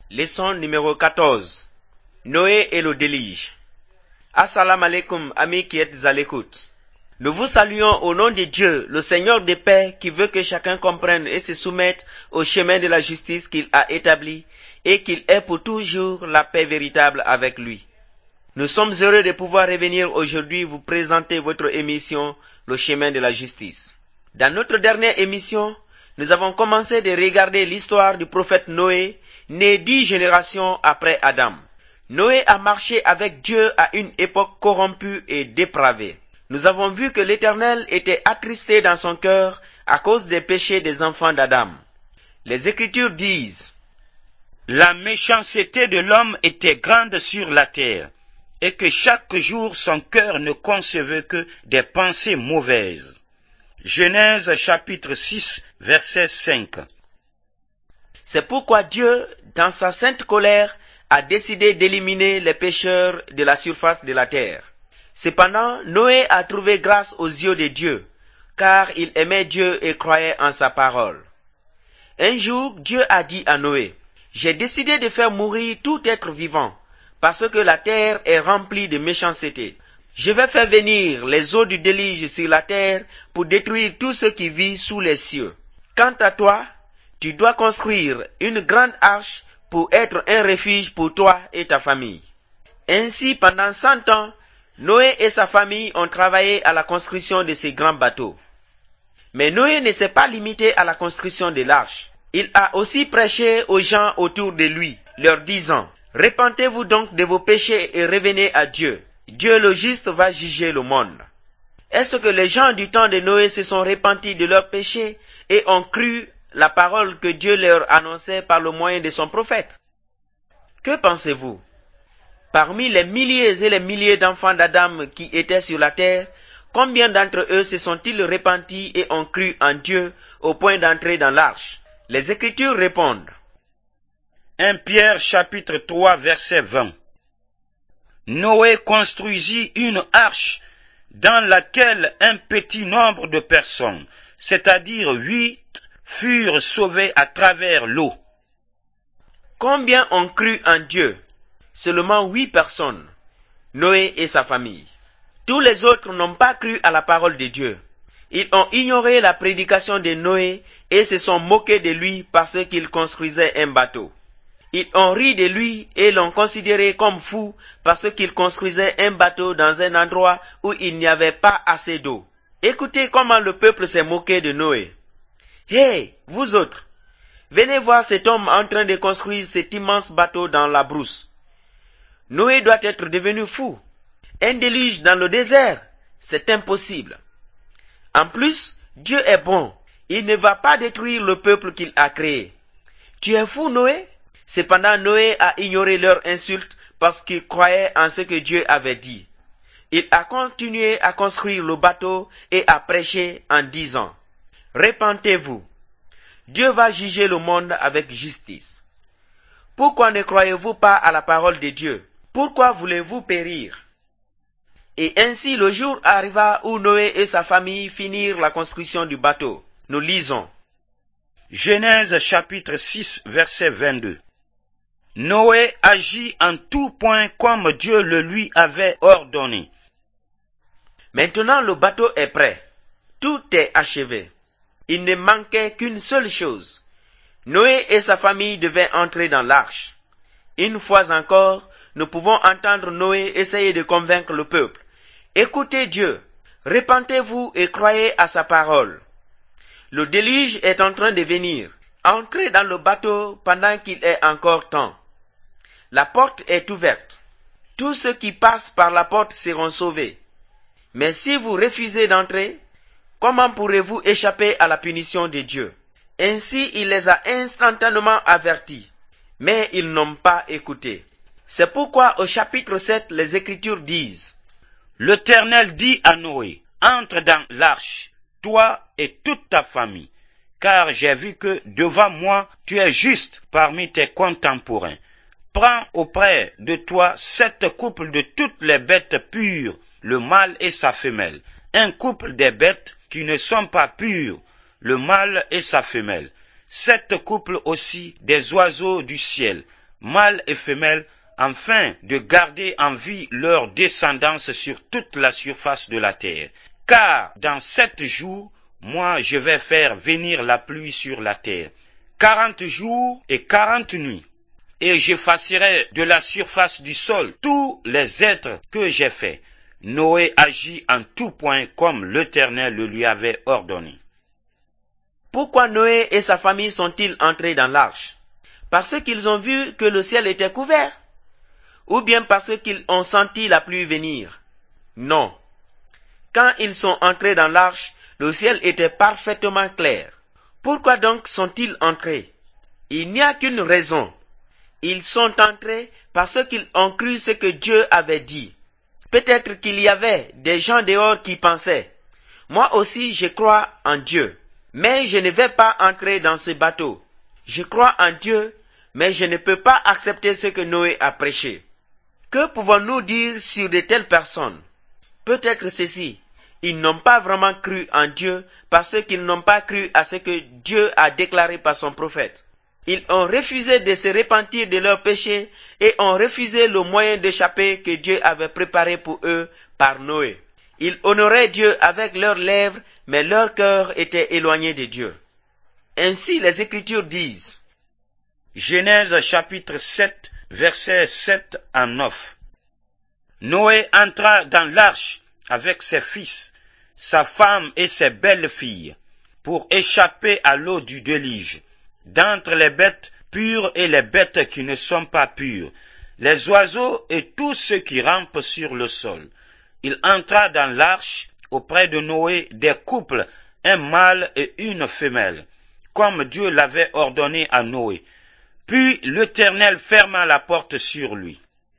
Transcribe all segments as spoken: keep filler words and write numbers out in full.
Leçon numéro quatorze. Noé et le déluge. Assalamu alaikum, amis qui êtes à l'écoute. Nous vous saluons au nom de Dieu, le Seigneur de paix, qui veut que chacun comprenne et se soumette au chemin de la justice qu'il a établi et qu'il ait pour toujours la paix véritable avec lui. Nous sommes heureux de pouvoir revenir aujourd'hui vous présenter votre émission, Le chemin de la justice. Dans notre dernière émission, nous avons commencé de regarder l'histoire du prophète Noé, né dix générations après Adam. Noé a marché avec Dieu à une époque corrompue et dépravée. Nous avons vu que l'Éternel était attristé dans son cœur à cause des péchés des enfants d'Adam. Les Écritures disent: La méchanceté de l'homme était grande sur la terre, et que chaque jour son cœur ne concevait que des pensées mauvaises. Genèse chapitre six, verset cinq. C'est pourquoi Dieu, dans sa sainte colère, a décidé d'éliminer les pécheurs de la surface de la terre. Cependant, Noé a trouvé grâce aux yeux de Dieu, car il aimait Dieu et croyait en sa parole. Un jour, Dieu a dit à Noé: J'ai décidé de faire mourir tout être vivant, parce que la terre est remplie de méchanceté. Je vais faire venir les eaux du déluge sur la terre pour détruire tout ce qui vit sous les cieux. Quant à toi, tu dois construire une grande arche pour être un refuge pour toi et ta famille. Ainsi, pendant cent ans, Noé et sa famille ont travaillé à la construction de ces grands bateaux. Mais Noé ne s'est pas limité à la construction de l'arche. Il a aussi prêché aux gens autour de lui, leur disant: Repentez-vous donc de vos péchés et revenez à Dieu. Dieu le juste va juger le monde. Est-ce que les gens du temps de Noé se sont repentis de leurs péchés et ont cru la parole que Dieu leur annonçait par le moyen de son prophète? Que pensez-vous? Parmi les milliers et les milliers d'enfants d'Adam qui étaient sur la terre, combien d'entre eux se sont-ils repentis et ont cru en Dieu au point d'entrer dans l'arche? Les Écritures répondent. premier Pierre chapitre trois, verset vingt. Noé construisit une arche dans laquelle un petit nombre de personnes, c'est-à-dire huit, furent sauvées à travers l'eau. Combien ont cru en Dieu? Seulement huit personnes, Noé et sa famille. Tous les autres n'ont pas cru à la parole de Dieu. Ils ont ignoré la prédication de Noé et se sont moqués de lui parce qu'il construisait un bateau. Ils ont ri de lui et l'ont considéré comme fou parce qu'il construisait un bateau dans un endroit où il n'y avait pas assez d'eau. Écoutez comment le peuple s'est moqué de Noé. « Hé, vous autres, venez voir cet homme en train de construire cet immense bateau dans la brousse. Noé doit être devenu fou. Un déluge dans le désert, c'est impossible. En plus, Dieu est bon. Il ne va pas détruire le peuple qu'il a créé. Tu es fou, Noé? » Cependant, Noé a ignoré leur insulte parce qu'il croyait en ce que Dieu avait dit. Il a continué à construire le bateau et à prêcher en disant: Repentez-vous. Dieu va juger le monde avec justice. Pourquoi ne croyez-vous pas à la parole de Dieu? Pourquoi voulez-vous périr? Et ainsi le jour arriva où Noé et sa famille finirent la construction du bateau. Nous lisons. Genèse chapitre six, verset vingt-deux. Noé agit en tout point comme Dieu le lui avait ordonné. Maintenant le bateau est prêt. Tout est achevé. Il ne manquait qu'une seule chose. Noé et sa famille devaient entrer dans l'arche. Une fois encore, nous pouvons entendre Noé essayer de convaincre le peuple. Écoutez Dieu, repentez-vous et croyez à sa parole. Le déluge est en train de venir. Entrez dans le bateau pendant qu'il est encore temps. La porte est ouverte. Tous ceux qui passent par la porte seront sauvés. Mais si vous refusez d'entrer, comment pourrez-vous échapper à la punition de Dieu? Ainsi, il les a instantanément avertis. Mais ils n'ont pas écouté. C'est pourquoi au chapitre sept, les Écritures disent: L'Éternel dit à Noé: Entre dans l'arche, toi et toute ta famille, car j'ai vu que devant moi tu es juste parmi tes contemporains. Prends auprès de toi sept couples de toutes les bêtes pures, le mâle et sa femelle, un couple des bêtes qui ne sont pas pures, le mâle et sa femelle, sept couples aussi des oiseaux du ciel, mâles et femelles, afin de garder en vie leur descendance sur toute la surface de la terre. Car dans sept jours, moi je vais faire venir la pluie sur la terre, quarante jours et quarante nuits, et j'effacerai de la surface du sol tous les êtres que j'ai faits. Noé agit en tout point comme l'Éternel le lui avait ordonné. Pourquoi Noé et sa famille sont-ils entrés dans l'arche? Parce qu'ils ont vu que le ciel était couvert? Ou bien parce qu'ils ont senti la pluie venir? Non. Quand ils sont entrés dans l'arche, le ciel était parfaitement clair. Pourquoi donc sont-ils entrés? Il n'y a qu'une raison. Ils sont entrés parce qu'ils ont cru ce que Dieu avait dit. Peut-être qu'il y avait des gens dehors qui pensaient, « Moi aussi je crois en Dieu, mais je ne vais pas entrer dans ce bateau. Je crois en Dieu, mais je ne peux pas accepter ce que Noé a prêché. » Que pouvons-nous dire sur de telles personnes? Peut-être ceci, ils n'ont pas vraiment cru en Dieu parce qu'ils n'ont pas cru à ce que Dieu a déclaré par son prophète. Ils ont refusé de se repentir de leurs péchés et ont refusé le moyen d'échapper que Dieu avait préparé pour eux par Noé. Ils honoraient Dieu avec leurs lèvres, mais leur cœur était éloigné de Dieu. Ainsi les Écritures disent. Genèse chapitre sept, versets sept à neuf. Noé entra dans l'arche avec ses fils, sa femme et ses belles filles, pour échapper à l'eau du déluge. D'entre les bêtes pures et les bêtes qui ne sont pas pures, les oiseaux et tous ceux qui rampent sur le sol. Il entra dans l'arche auprès de Noé des couples, un mâle et une femelle, comme Dieu l'avait ordonné à Noé. Puis l'Éternel ferma la porte sur lui.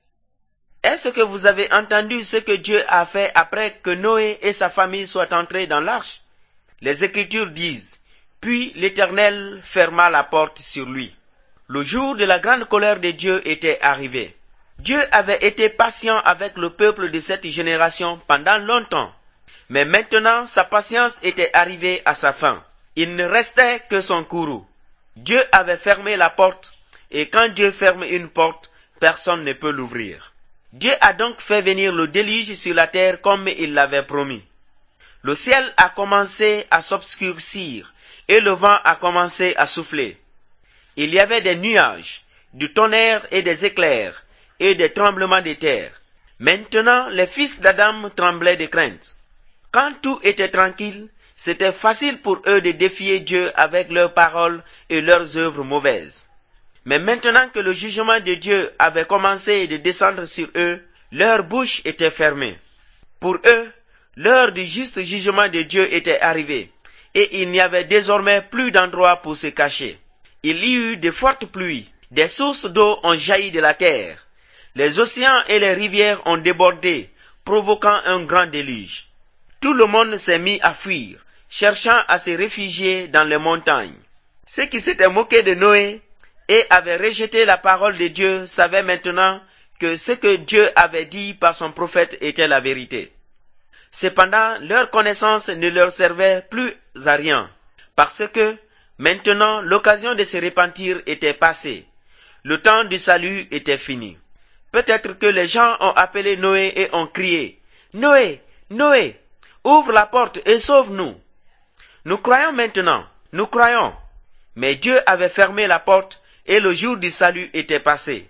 Est-ce que vous avez entendu ce que Dieu a fait après que Noé et sa famille soient entrés dans l'arche? Les Écritures disent, « Puis l'Éternel ferma la porte sur lui. » Le jour de la grande colère de Dieu était arrivé. Dieu avait été patient avec le peuple de cette génération pendant longtemps. Mais maintenant, sa patience était arrivée à sa fin. Il ne restait que son courroux. Dieu avait fermé la porte, et quand Dieu ferme une porte, personne ne peut l'ouvrir. Dieu a donc fait venir le déluge sur la terre comme il l'avait promis. Le ciel a commencé à s'obscurcir et le vent a commencé à souffler. Il y avait des nuages, du tonnerre et des éclairs et des tremblements de terre. Maintenant, les fils d'Adam tremblaient de crainte. Quand tout était tranquille, c'était facile pour eux de défier Dieu avec leurs paroles et leurs œuvres mauvaises. Mais maintenant que le jugement de Dieu avait commencé de descendre sur eux, leur bouche était fermée. Pour eux, l'heure du juste jugement de Dieu était arrivée, et il n'y avait désormais plus d'endroit pour se cacher. Il y eut de fortes pluies, des sources d'eau ont jailli de la terre, les océans et les rivières ont débordé, provoquant un grand déluge. Tout le monde s'est mis à fuir, cherchant à se réfugier dans les montagnes. Ceux qui s'étaient moqués de Noé et avaient rejeté la parole de Dieu savaient maintenant que ce que Dieu avait dit par son prophète était la vérité. Cependant, leur connaissance ne leur servait plus à rien, parce que maintenant l'occasion de se repentir était passée. Le temps du salut était fini. Peut-être que les gens ont appelé Noé et ont crié, « Noé, Noé, ouvre la porte et sauve-nous. » Nous croyons maintenant, nous croyons. Mais Dieu avait fermé la porte et le jour du salut était passé.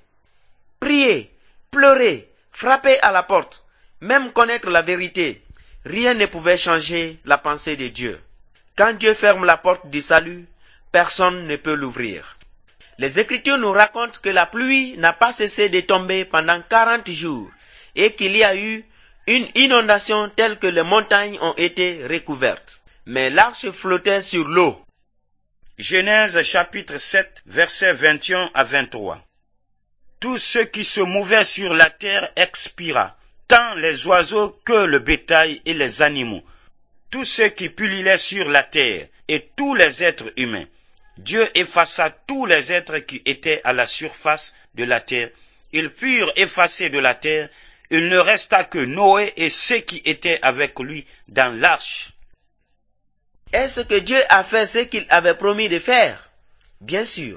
Priez, pleurez, frappez à la porte, même connaître la vérité. Rien ne pouvait changer la pensée de Dieu. Quand Dieu ferme la porte du salut, personne ne peut l'ouvrir. Les Écritures nous racontent que la pluie n'a pas cessé de tomber pendant quarante jours et qu'il y a eu une inondation telle que les montagnes ont été recouvertes. Mais l'arche flottait sur l'eau. Genèse chapitre sept, versets vingt et un à vingt-trois. Tout ce qui se mouvait sur la terre expira, tant les oiseaux que le bétail et les animaux, tous ceux qui pullulaient sur la terre et tous les êtres humains. Dieu effaça tous les êtres qui étaient à la surface de la terre. Ils furent effacés de la terre. Il ne resta que Noé et ceux qui étaient avec lui dans l'arche. Est-ce que Dieu a fait ce qu'il avait promis de faire? Bien sûr.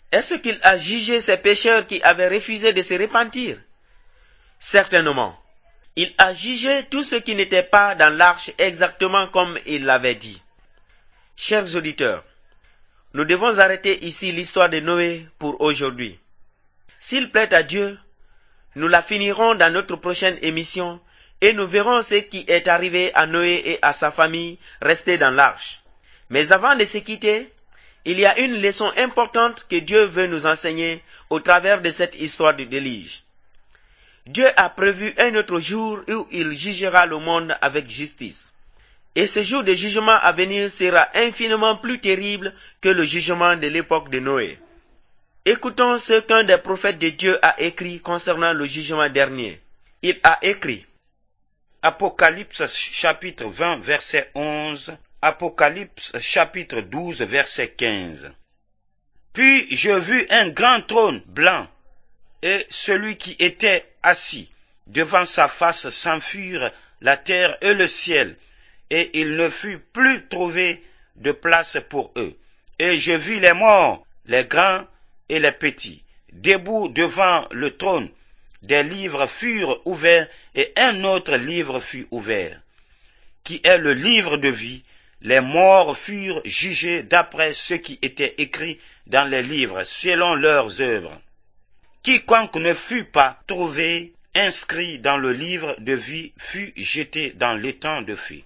Est-ce qu'il a jugé ces pécheurs qui avaient refusé de se repentir? Certainement. Il a jugé tout ce qui n'était pas dans l'arche exactement comme il l'avait dit. Chers auditeurs, nous devons arrêter ici l'histoire de Noé pour aujourd'hui. S'il plaît à Dieu, nous la finirons dans notre prochaine émission et nous verrons ce qui est arrivé à Noé et à sa famille restés dans l'arche. Mais avant de se quitter, il y a une leçon importante que Dieu veut nous enseigner au travers de cette histoire du déluge. Dieu a prévu un autre jour où il jugera le monde avec justice. Et ce jour de jugement à venir sera infiniment plus terrible que le jugement de l'époque de Noé. Écoutons ce qu'un des prophètes de Dieu a écrit concernant le jugement dernier. Il a écrit Apocalypse chapitre vingt verset onze, Apocalypse chapitre douze verset quinze. Puis je vis un grand trône blanc, et celui qui était assis devant sa face s'enfuirent la terre et le ciel, et il ne fut plus trouvé de place pour eux. Et je vis les morts, les grands et les petits, debout devant le trône. Des livres furent ouverts, et un autre livre fut ouvert, qui est le livre de vie. Les morts furent jugés d'après ce qui était écrit dans les livres, selon leurs œuvres. Quiconque ne fut pas trouvé inscrit dans le livre de vie fut jeté dans l'étang de feu.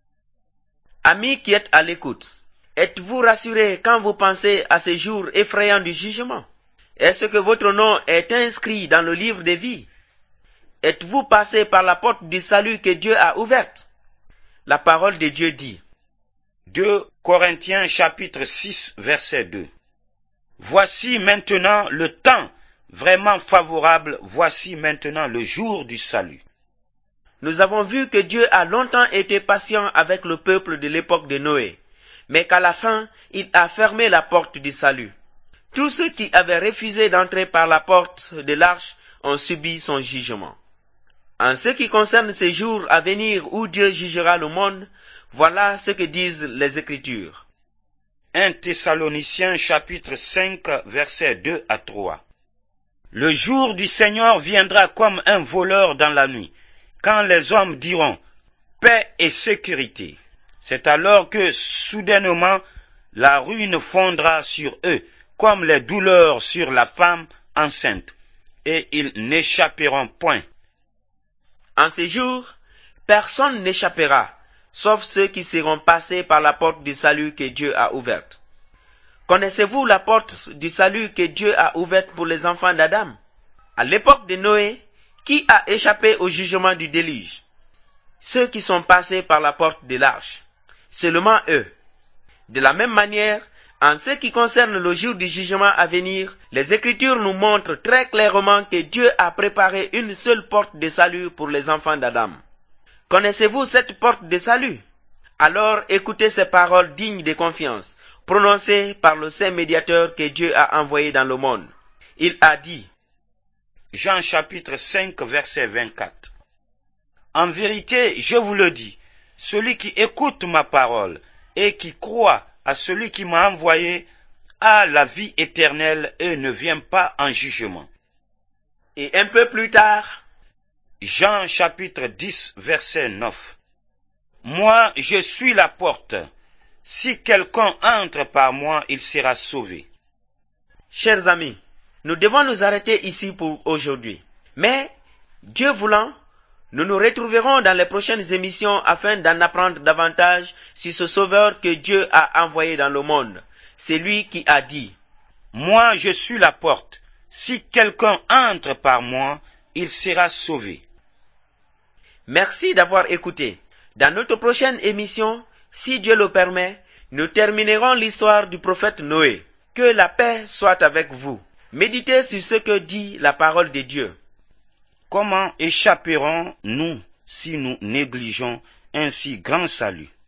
Amis qui êtes à l'écoute, êtes-vous rassurés quand vous pensez à ce jour effrayant du jugement? Est-ce que votre nom est inscrit dans le livre de vie? Êtes-vous passé par la porte du salut que Dieu a ouverte? La parole de Dieu dit. deux Corinthiens chapitre six verset deux. Voici maintenant le temps vraiment favorable, voici maintenant le jour du salut. Nous avons vu que Dieu a longtemps été patient avec le peuple de l'époque de Noé, mais qu'à la fin, il a fermé la porte du salut. Tous ceux qui avaient refusé d'entrer par la porte de l'arche ont subi son jugement. En ce qui concerne ces jours à venir où Dieu jugera le monde, voilà ce que disent les Écritures. un Thessaloniciens chapitre cinq versets deux à trois. Le jour du Seigneur viendra comme un voleur dans la nuit, quand les hommes diront « paix et sécurité ». C'est alors que soudainement la ruine fondra sur eux, comme les douleurs sur la femme enceinte, et ils n'échapperont point. En ces jours, personne n'échappera, sauf ceux qui seront passés par la porte du salut que Dieu a ouverte. Connaissez-vous la porte du salut que Dieu a ouverte pour les enfants d'Adam? À l'époque de Noé, qui a échappé au jugement du déluge? Ceux qui sont passés par la porte de l'arche. Seulement eux. De la même manière, en ce qui concerne le jour du jugement à venir, les Écritures nous montrent très clairement que Dieu a préparé une seule porte de salut pour les enfants d'Adam. Connaissez-vous cette porte de salut? Alors écoutez ces paroles dignes de confiance, prononcées par le saint médiateur que Dieu a envoyé dans le monde. Il a dit, Jean chapitre cinq verset vingt-quatre. En vérité, je vous le dis, celui qui écoute ma parole et qui croit à celui qui m'a envoyé a la vie éternelle et ne vient pas en jugement. Et un peu plus tard, Jean chapitre dix verset neuf. Moi, je suis la porte. Si quelqu'un entre par moi, il sera sauvé. Chers amis, nous devons nous arrêter ici pour aujourd'hui. Mais, Dieu voulant, nous nous retrouverons dans les prochaines émissions afin d'en apprendre davantage sur ce Sauveur que Dieu a envoyé dans le monde. C'est lui qui a dit, « Moi, je suis la porte. Si quelqu'un entre par moi, il sera sauvé. » Merci d'avoir écouté. Dans notre prochaine émission, si Dieu le permet, nous terminerons l'histoire du prophète Noé. Que la paix soit avec vous. Méditez sur ce que dit la parole de Dieu. Comment échapperons-nous si nous négligeons un si grand salut?